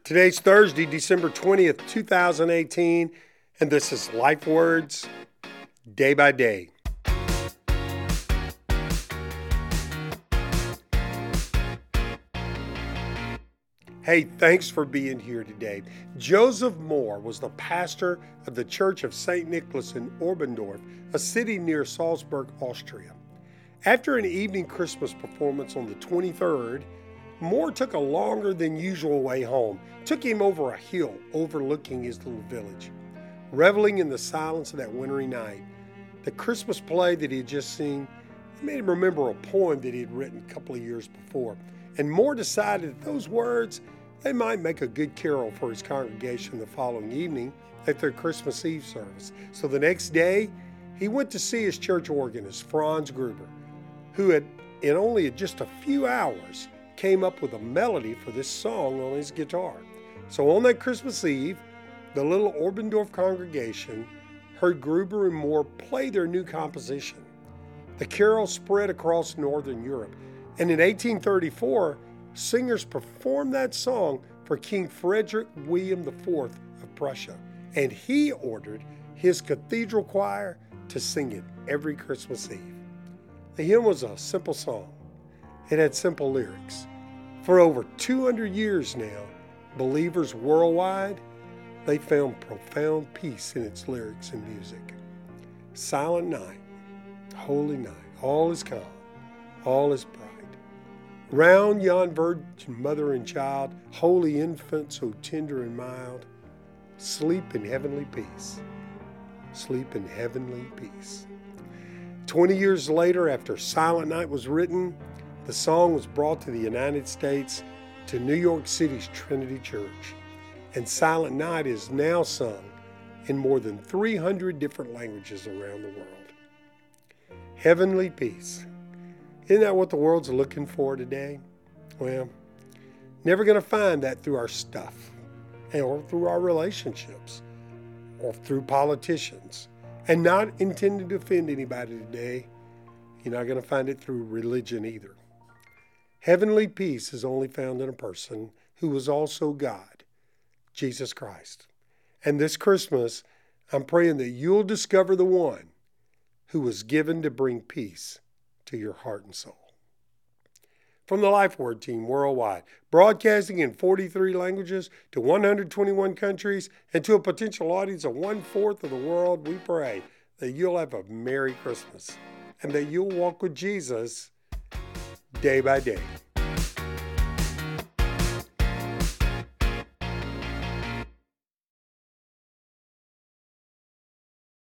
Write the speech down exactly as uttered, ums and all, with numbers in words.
Today's Thursday, December twentieth, two thousand eighteen, and this is Life Words, Day by Day. Hey, thanks for being here today. Joseph Mohr was the pastor of the Church of Saint Nicholas in Oberndorf, a city near Salzburg, Austria. After an evening Christmas performance on the twenty-third, Mohr took a longer than usual way home, took him over a hill overlooking his little village. Reveling in the silence of that wintry night, the Christmas play that he had just seen made him remember a poem that he had written a couple of years before. And Mohr decided that those words, they might make a good carol for his congregation the following evening at their Christmas Eve service. So the next day, he went to see his church organist, Franz Gruber, who had, in only just a few hours, came up with a melody for this song on his guitar. So on that Christmas Eve, the little Oberndorf congregation heard Gruber and Mohr play their new composition. The carol spread across Northern Europe, and in eighteen thirty-four, singers performed that song for King Frederick William the Fourth of Prussia, and he ordered his cathedral choir to sing it every Christmas Eve. The hymn was a simple song. It had simple lyrics. For over two hundred years now, believers worldwide, they found profound peace in its lyrics and music. Silent night, holy night, all is calm, all is bright. Round yon virgin mother and child, holy infant so tender and mild, sleep in heavenly peace, sleep in heavenly peace. Twenty years later, after Silent Night was written, the song was brought to the United States to New York City's Trinity Church, and Silent Night is now sung in more than three hundred different languages around the world. Heavenly peace. Isn't that what the world's looking for today? Well, never going to find that through our stuff, or through our relationships, or through politicians. And not intending to offend anybody today, you're not going to find it through religion either. Heavenly peace is only found in a person who is also God, Jesus Christ. And this Christmas, I'm praying that you'll discover the one who was given to bring peace to your heart and soul. From the Life Word team worldwide, broadcasting in forty-three languages to one hundred twenty-one countries and to a potential audience of one-fourth of the world, we pray that you'll have a Merry Christmas and that you'll walk with Jesus day by day.